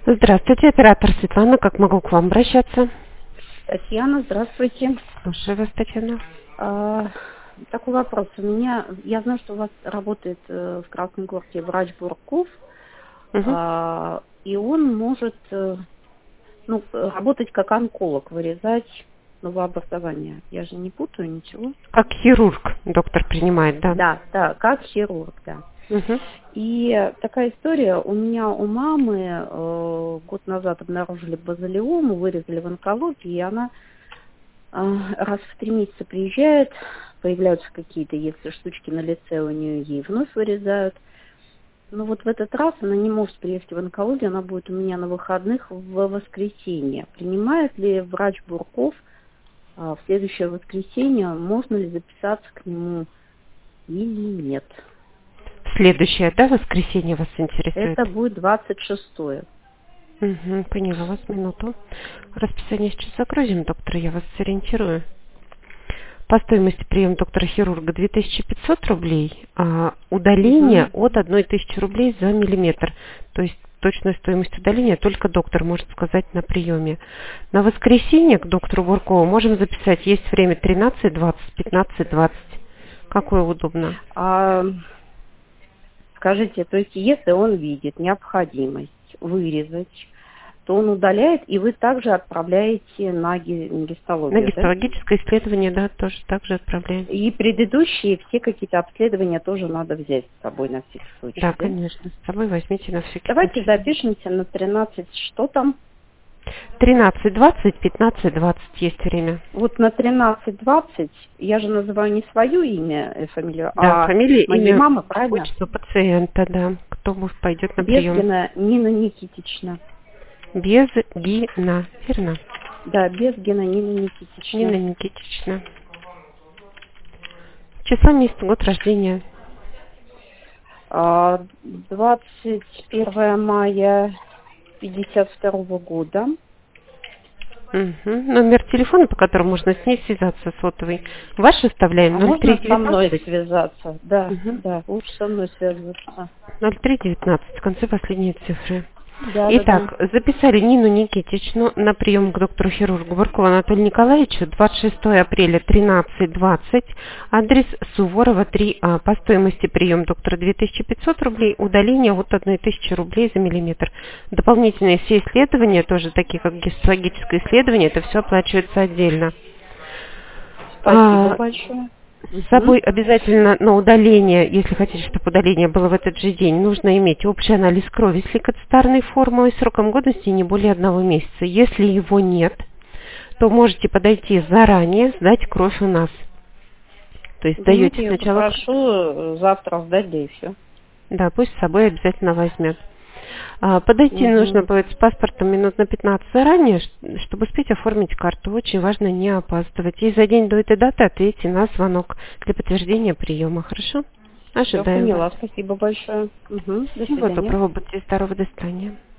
Здравствуйте, оператор Светлана. Как могу к вам обращаться? Татьяна, здравствуйте. Слушаю вас, Татьяна. Такой вопрос. Я знаю, что у вас работает в Красной Горке врач Бурков, Угу. и он может работать как онколог, вырезать новообразование. Я же не путаю ничего. Как хирург доктор принимает, да? Да, как хирург, да. Угу. И такая история. У мамы год назад обнаружили базалиому, вырезали в онкологии, и она раз в 3 месяца приезжает, появляются какие-то, если штучки на лице у нее, ей вновь вырезают. Но вот в этот раз она не может приехать в онкологию, она будет у меня на выходных в воскресенье. Принимает ли врач Бурков в следующее воскресенье, можно ли записаться к нему или нет? Следующее, да, воскресенье вас интересует? Это будет 26-е. Угу, поняла вас, минуту. Расписание сейчас загрузим, доктор, я вас сориентирую. По стоимости прием доктора-хирурга 2500 рублей, а удаление от 1000 рублей за миллиметр. То есть точная стоимость удаления только доктор может сказать на приеме. На воскресенье к доктору Буркову можем записать, есть время 13:20, 15:20. Какое удобно? Скажите, то есть если он видит необходимость вырезать, то он удаляет, и вы также отправляете на гистологию, На гистологическое исследование, да, тоже также отправляем. И предыдущие все какие-то обследования тоже надо взять с собой на всякий случай. Да, конечно, с собой возьмите на всякий Давайте случай. запишемся на 13, что там? 13:20, 15:20 есть время. Вот на 13:20, я же называю не свое имя и фамилию, Да, фамилия, моей имя, мамы, правильно? отчество пациента, да, кто пойдет на прием. Безгина Нина Никитична. Безгина, верно? Да, Безгина Нина Никитична. Нина Никитична. Число, месяц, год рождения. 21 мая 52 года. Угу. Номер телефона, по которому можно с ней связаться, сотовый. Ваш оставляем, Можно со мной 0319. связаться? Да, Угу. да, лучше со мной связываться. 0319, в конце последние цифры. Да, Итак, записали Нину Никитичну на прием к доктору-хирургу Буркову Анатолию Николаевичу 26 апреля 13:20, адрес Суворова 3А. По стоимости прием доктора 2500 рублей, удаление от 1000 рублей за миллиметр. Дополнительные все исследования, тоже такие как гистологическое исследование, это все оплачивается отдельно. Спасибо большое. С собой обязательно на удаление, если хотите, чтобы удаление было в этот же день, нужно иметь общий анализ крови с лейкоцитарной формулой сроком годности не более 1 месяца. Если его нет, то можете подойти заранее, сдать кровь у нас. То есть даете сначала... Прошу завтра сдать, да и все. Да, пусть с собой обязательно возьмет. Подойти нужно будет с паспортом минут на 15 заранее, чтобы успеть оформить карту. Очень важно не опаздывать. И за день до этой даты ответьте на звонок для подтверждения приема. Хорошо? Ожидаем. Я поняла. Спасибо большое. До Всего свидания. доброго. Будьте здоровы. До свидания.